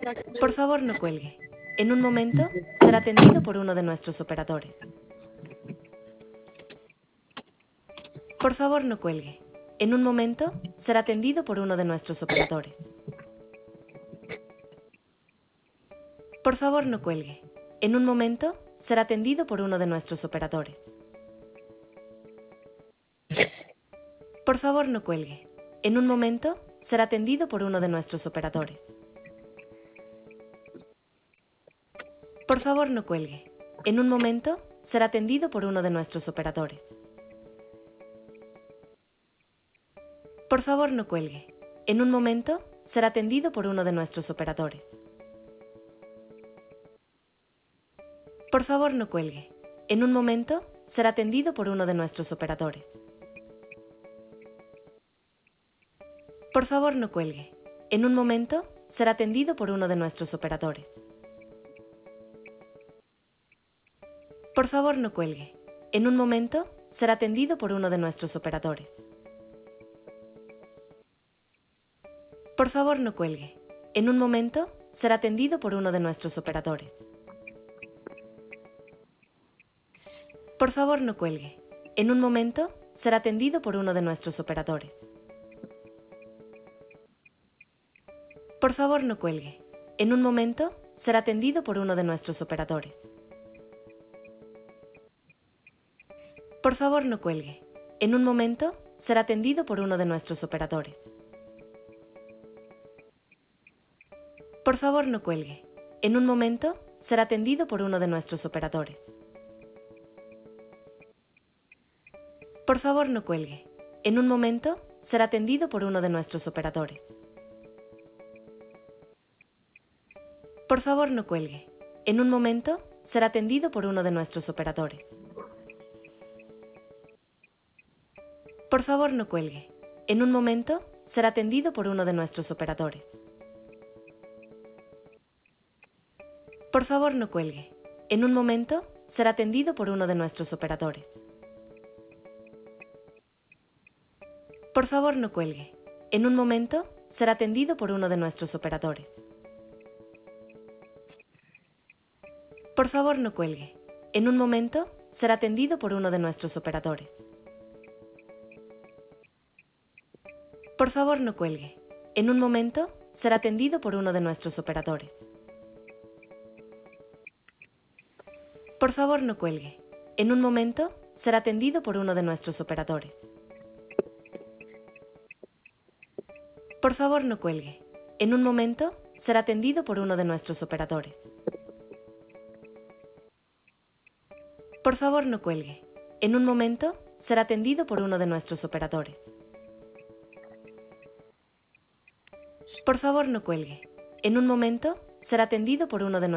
Por favor, no cuelgue. En un momento será atendido por uno de nuestros operadores. Por favor, no cuelgue. En un momento será atendido por uno de nuestros operadores. Por favor, no cuelgue. En un momento será atendido por uno de nuestros operadores. Por favor, no cuelgue. En un momento será atendido por uno de nuestros operadores. Por favor, no cuelgue. En un momento será atendido por uno de nuestros operadores. Por favor, no cuelgue. En un momento será atendido por uno de nuestros operadores. Por favor, no cuelgue. En un momento será atendido por uno de nuestros operadores. Por favor, no cuelgue. En un momento será atendido por uno de nuestros operadores. Por favor, no cuelgue. En un momento será atendido por uno de nuestros operadores. Por favor, no cuelgue. En un momento será atendido por uno de nuestros operadores. Por favor, no cuelgue. En un momento será atendido por uno de nuestros operadores. Por favor, no cuelgue. En un momento será atendido por uno de nuestros operadores. Por favor, no cuelgue. En un momento será atendido por uno de nuestros operadores. Por favor, no cuelgue. En un momento será atendido por uno de nuestros operadores. Por favor, no cuelgue. En un momento será atendido por uno de nuestros operadores. Por favor, no cuelgue. En un momento será atendido por uno de nuestros operadores. Por favor, no cuelgue. En un momento será atendido por uno de nuestros operadores. Por favor, no cuelgue. En un momento será atendido por uno de nuestros operadores. Por favor, no cuelgue. En un momento será atendido por uno de nuestros operadores. Por favor, no cuelgue. En un momento será atendido por uno de nuestros operadores. Por favor, no cuelgue. En un momento será atendido por uno de nuestros operadores. Por favor, no cuelgue. En un momento será atendido por uno de nuestros operadores. Por favor, no cuelgue. En un momento será atendido por uno de nuestros operadores. Por favor, no cuelgue. En un momento será atendido por uno de nuestros operadores. Por favor, no cuelgue. En un momento será atendido por uno de nuestros